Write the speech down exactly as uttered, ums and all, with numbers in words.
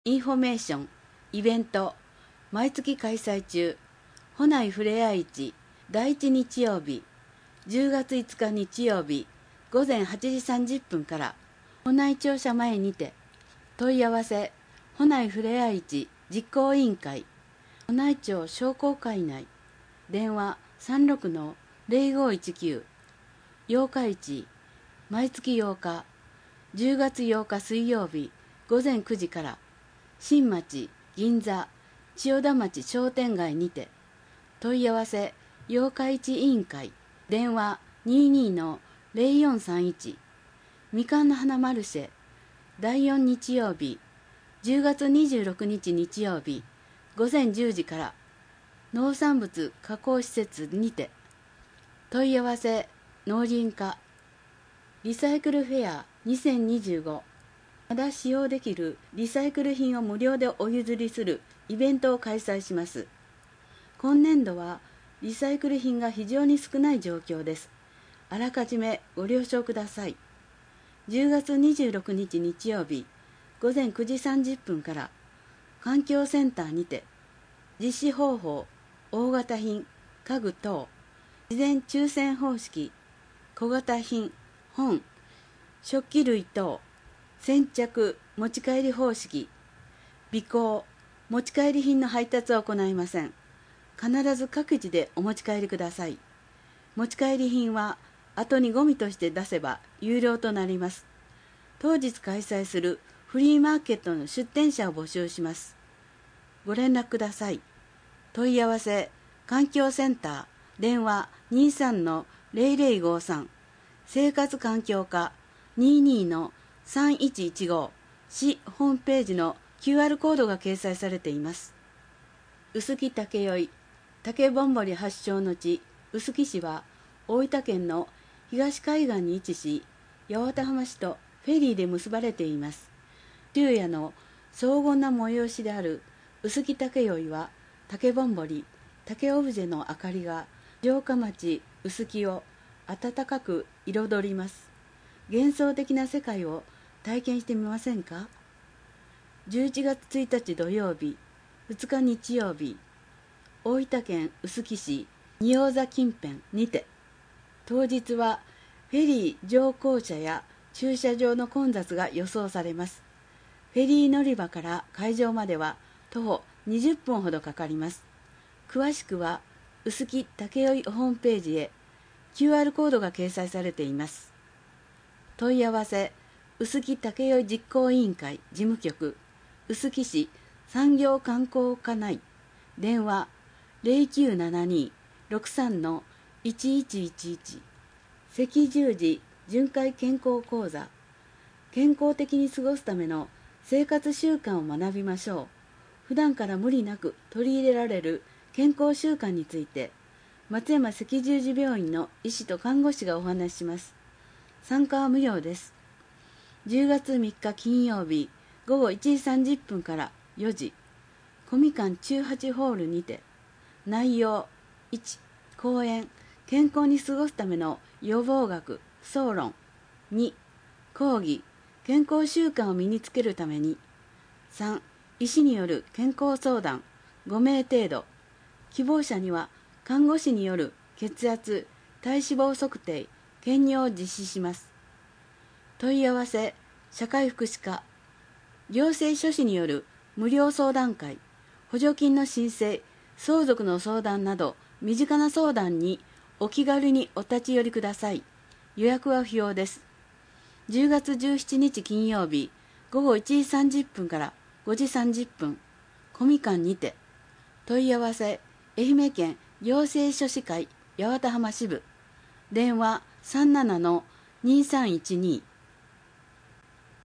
インフォメーション、イベント、毎月開催中、保内ふれあい市だいいち日曜日、じゅうがついつか日曜日、ごぜんはちじさんじゅっぷんから、保内庁舎前にて、問い合わせ、保内ふれあい市実行委員会、保内町商工会内、電話さんろくのぜろごいちきゅう、八日市、毎月ようか、じゅうがつようか水曜日、ごぜんくじから、新町、銀座、千代田町商店街にて、問い合わせ、八日市委員会、電話にじゅうにのぜろよんさんいち、みかんの花マルシェ、だいよん日曜日、じゅうがつにじゅうろくにち日曜日、ごぜんじゅうじから、農産物加工施設にて、問い合わせ、農林課、リサイクルフェアにせんにじゅうご、まだ使用できるリサイクル品を無料でお譲りするイベントを開催します。今年度はリサイクル品が非常に少ない状況です。あらかじめご了承ください。じゅうがつにじゅうろくにち日曜日、ごぜんくじさんじゅっぷんから、環境センターにて、実施方法、大型品、家具等、事前抽選方式、小型品、本、食器類等、先着持ち帰り方式、備考、持ち帰り品の配達は行いません。必ず各自でお持ち帰りください。持ち帰り品は後にゴミとして出せば有料となります。当日開催するフリーマーケットの出店者を募集します。ご連絡ください。問い合わせ、環境センター、電話にじゅうさんのぜろぜろごさん、生活環境課にじゅうにのさんいちいちご、市ホームページの キューアール コードが掲載されています。臼杵竹酔、竹ぼんぼり発祥の地、臼杵市は大分県の東海岸に位置し、八幡浜市とフェリーで結ばれています。昼夜の荘厳な催しである臼杵竹酔は、竹ぼんぼり、竹オブジェの明かりが城下町臼杵を温かく彩ります。幻想的な世界を体験してみませんか？じゅういちがつついたち土曜日、ふつか日曜日、大分県臼杵市仁王座近辺にて、当日はフェリー乗降車や駐車場の混雑が予想されます。フェリー乗り場から会場までは徒歩にじゅっぷんほどかかります。詳しくは臼杵竹酔ホームページへ キューアール コードが掲載されています。問い合わせ、臼杵竹酔実行委員会事務局、臼杵市産業観光課内、電話ぜろきゅうななにろくさんのいちいちいちいち、赤十字巡回健康講座、健康的に過ごすための生活習慣を学びましょう。普段から無理なく取り入れられる健康習慣について、松山赤十字病院の医師と看護師がお話しします。参加は無料です。じゅうがつみっか金曜日、ごごいちじさんじゅっぷんからよじ、小みかん中八ホールにて、内容いち、講演、健康に過ごすための予防学、総論、に、講義、健康習慣を身につけるために、さん、医師による健康相談、ごめい程度、希望者には看護師による血圧、体脂肪測定、検尿を実施します。問い合わせ、社会福祉課、行政書士による無料相談会、補助金の申請、相続の相談など、身近な相談にお気軽にお立ち寄りください。予約は不要です。じゅうがつじゅうしちにち金曜日、ごごいちじさんじゅっぷんからごじさんじゅっぷん、小みかんにて、問い合わせ、愛媛県行政書士会八幡浜支部、電話さんななのにさんいちに、